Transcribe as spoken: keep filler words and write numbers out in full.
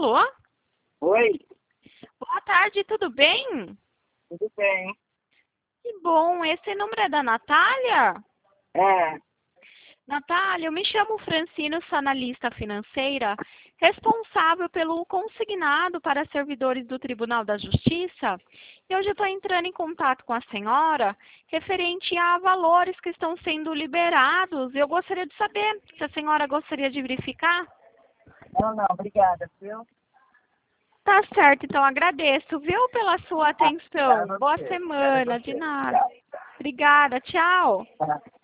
Alô? Oi, Boa tarde, tudo bem? tudo bem? Que bom, esse número é da Natália? É, Natália, eu me chamo Francino, sou analista financeira, responsável pelo consignado para servidores do Tribunal da Justiça. E hoje eu estou entrando em contato com a senhora referente a valores que estão sendo liberados. Eu gostaria de saber se a senhora gostaria de verificar. não, não, obrigada, viu? Tá certo, então agradeço, viu, pela sua Pra atenção. Boa você, pra semana, de você. nada. Obrigada, tchau. Tchau.